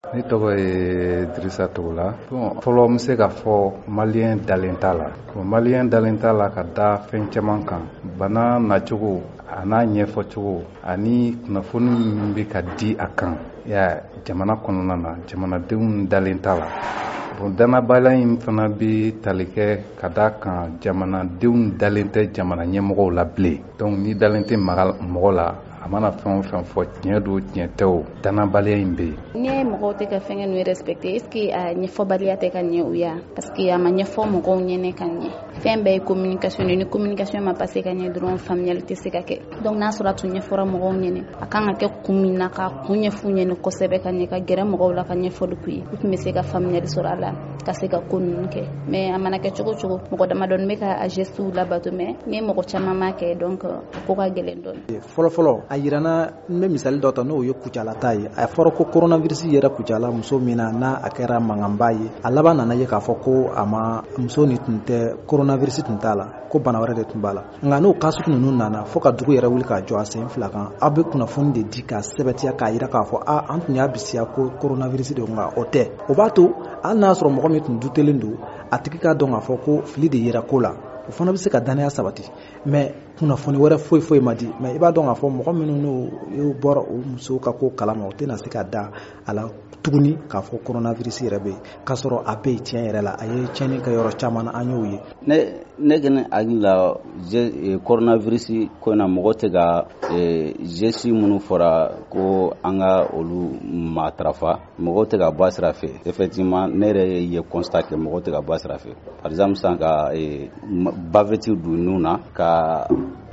Ne tɔgɔ ye Dirisa Togola. Fɔlɔ n se ka fɔ malien dalen t'a la. Malien dalen t'a la ka da fɛn caman kan. Bana nacogo a n'a ɲɛfɔcogo ani kunnafoni min bɛ ka di a kan. Ya jamana kɔnɔna na jamanadenw dalen t'a la. Danabala in fana bɛ tali kɛ ka da kan jamanadenw dalen tɛ jamana ɲɛmɔgɔw la bilen. Donc ni dalen tɛ mɔgɔ la a mana fɛn o fɛn fɔ tiɲɛ don tiɲɛ tɛ o danabaliya in bɛ yen. Ni mɔgɔw tɛ ka fɛngɛ n'u respecté est ce que a ɲɛfɔbaliya tɛ ka ɲɛ u ya parce que a ma ɲɛfɔ mɔgɔw ɲɛnɛ ka ɲɛ. Fɛn bɛɛ ye communication ni communication ma passé ka ɲɛ dɔrɔn faamuyali tɛ se ka kɛ. Donc n'a sɔrɔ a tun ɲɛfɔra mɔgɔw ɲɛnɛ a kan ka kɛ kun min na ka kun ɲɛfu ɲɛnɛ kosɛbɛ ka ɲɛ ka gɛrɛ mɔgɔw la ka ɲɛfɔli k'u ye. U tun bɛ se ka faamuyali sɔrɔ a la ka se ka ko ninnu kɛ. Mais a mana kɛ cogo cogo mɔgɔ damadɔni bɛ ka gestu labato mais ni mɔgɔ caman ma kɛ donc ko ka gɛlɛn dɔɔni. Fɔlɔfɔlɔ a yirana n bɛ misali dɔ ta n'o ye kucalata ye a fɔra ko coronavirus yɛrɛ kucala muso min na n'a a kɛra mankanba ye a laban nana ye k'a fɔ ko a ma muso ni tun tɛ coronavirus tun t'a la ko bana wɛrɛ de tun b'a la nka n'o cas ninnu nana fo ka dugu yɛrɛ wuli k'a jɔ a sen fila kan aw bɛ kunnafoni de di k'a sɛbɛtiya k'a jira k'a fɔ an tun y'a bisiya ko coronavirus de nka o tɛ o b'a to hali n'a sɔrɔ mɔgɔ min tun dutelen don a tigi k'a dɔn k'a fɔ ko fili de yera ko la o fana bɛ se ka danaya sabati mais kunnafoni wɛrɛ foyi ma di mais i b'a dɔn k'a fɔ mɔgɔ minnu n'o bɔra o muso ka ko kalama o tɛna se ka da a la tuguni k'a fɔ coronavirus yɛrɛ bɛ yen k'a sɔrɔ a bɛ yen tiɲɛ yɛrɛ la a ye tiɲɛni kɛ yɔrɔ caman na an y'o ye. ne kɔni hakili la coronavirus ko in na mɔgɔ tɛ ka geste minnu fɔra ko an ka olu matarafa mɔgɔ tɛ ka bɔ a sira fɛ effectivement ne yɛrɛ ye constat kɛ mɔgɔ tɛ ka bɔ a sira fɛ par exemple sisan ka baveti don nun na ka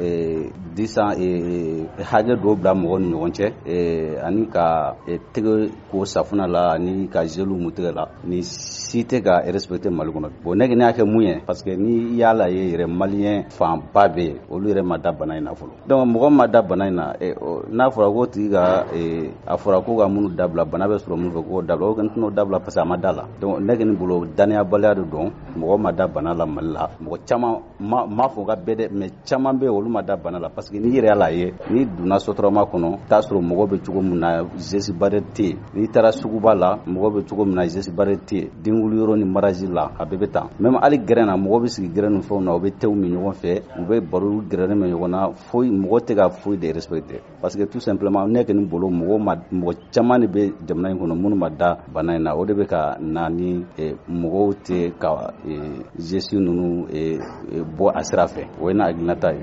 disan hakɛ dɔw bila mɔgɔw ni ɲɔgɔn cɛ ani ka tɛgɛ ko safunɛ la ani ka gelu mun tɛgɛ la ni si tɛ ka respecter Mali kɔnɔ bon ne y'a kɛ mun ye parce que ni y'a la ye yɛrɛ malien fanba bɛ yen olu yɛrɛ ma da bana in na fɔlɔ donc mɔgɔ ma da bana in na n'a fɔra ko tigi ka a fɔra ko ka minnu dabila bana bɛ sɔrɔ minnu fɛ k'o dabila o kɔni t'o dabila parce que a ma da la donc ne kɔni bolo danayabaliya de don mɔgɔ ma da bana la Mali la mɔgɔ caman ma fɔ ka bɛɛ dɛ mais caman bɛ yen olu ma da bana la parce que ni yɛrɛ y'a la ye ni donna sotarama kɔnɔ t'a sɔrɔ mɔgɔ bɛ cogo min na geste barrière tɛ yen n'i taara suguba la mɔgɔ bɛ cogo min na geste barrière tɛ yen denguli yɔrɔ ni maraji la a bɛɛ bɛ taa même hali gɛrɛn na mɔgɔ bɛ sigi gɛrɛn ni fɛnw na u bɛ tew min ɲɔgɔn fɛ u bɛ baro gɛrɛnen min ɲɔgɔn na foyi mɔgɔ tɛ ka foyi de respecter parce que tout simplement ne kɔni bolo mɔgɔ caman de bɛ jamana in kɔnɔ minnu ma da bana in na o de bɛ ka na ni mɔgɔw tɛ ka geste ninnu bɔ a sira fɛ o ye n'a hakilinata ye.